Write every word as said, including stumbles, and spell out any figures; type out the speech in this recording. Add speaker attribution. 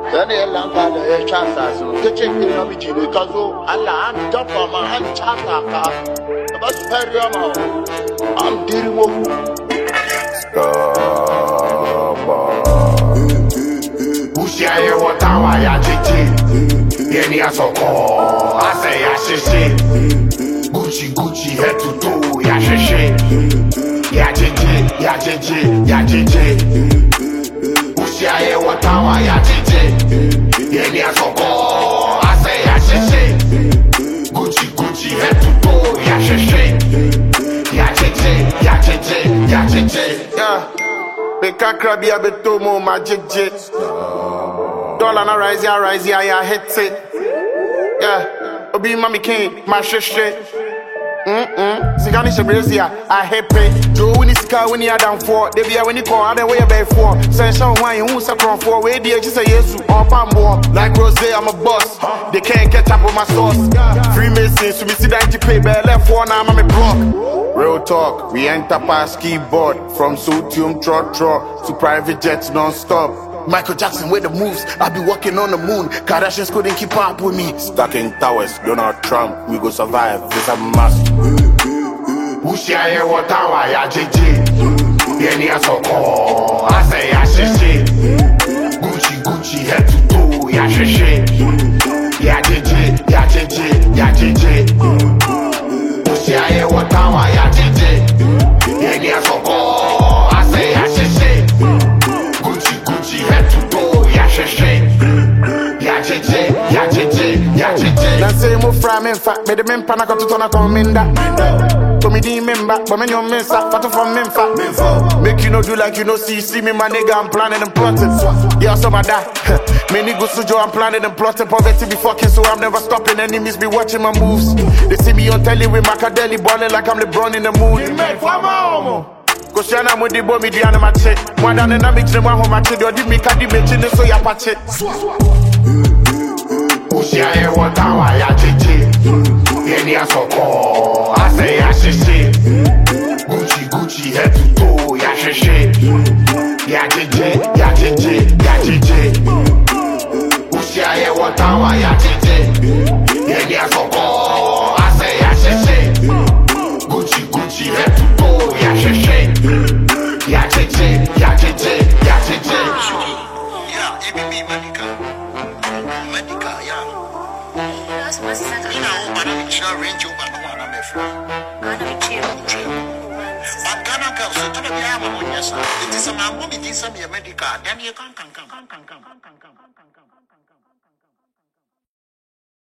Speaker 1: Then you land by the chance as you get in the meeting because Allah and jump on my hand chata car. About Ferrama. I'm dealing with
Speaker 2: Bushia, what I ya Titi, Yeni Asoko, I say Ashishi, Gucci Gucci head to toe, Yashishi, Yajiji, Yajiji, Yajiji, Bushia, what I ya Titi, Yeni Asoko, I say Ashishi, Gucci Gucci head to toe, Yashishi, Yajiji, Yajiji, Yajiji, yeah. Beka krabi abetomo majigje. Dollar na rise ya rise ya ya hit it. Yeah, Obi Mami King, my shit shit. Mm-mm, Sigani Shabrizia, I hip it. Joe when it's car when you are down for. They be a when you call, I don't wait by four. Say, show wine, who's a crown for? Where do you just say yes, or Pambo? Like Rose, I'm a boss. They can't catch up with my sauce. Freemasons, so we see that you pay by left four, now I'm a block. Real talk, we enter past keyboard. From Sotium trot trot to private jets non-stop. Michael Jackson with the moves, I be walking on the moon. Kardashians couldn't keep up with me. Stuck in towers, Donald Trump, we go survive, this a must. Bushia ye watawa ya jiji, Yeni Asoko, I say ya shishi. Gucci Gucci head to toe, ya shishi. Ya jiji, ya jiji, ya jiji. Bushia ye watawa ya jiji, Yeni Asoko, I say ya shishi. Gucci Gucci head to toe, ya shishi. Ya jiji, ya jiji, ya jiji. Now say mo from in fact, me the men panaka to turn a commander. Comedy member, but me no miss that, but from Memphis. Make you no do like you no see, see me my nigga, I'm planning and plotting. Yeah, some of that. Me niggas to I'm planning and plotting. Poverty be fucking, so I'm never stopping. Enemies be watching my moves. They see me on telly with Macadeli balling like I'm LeBron in the mood. Cause I'm with the bomb, me the my chick. One down and I'm mixing one home, my chick. You did me, can't imagine this, so ya patch it. Bushia ye watawa ya jiji, Yeni Asoko, I say ya shishi. Gucci Gucci head to toe, ya shishi. Ya jiji, ya jiji, ya jiji. Bushia ye watawa ya jiji, Yeni Asoko, I say ya shishi. Gucci Gucci head to toe, ya shishi. Ya jiji, ya jiji, ya jiji.
Speaker 3: Yeah, it be me, Manika. Medical, yeah. You know, but I'm sure range over the one I'm afraid. But Ghana girls, so to the Yama, yes, sir. It is a man who is a medical, then you can't come, come, come, come, come.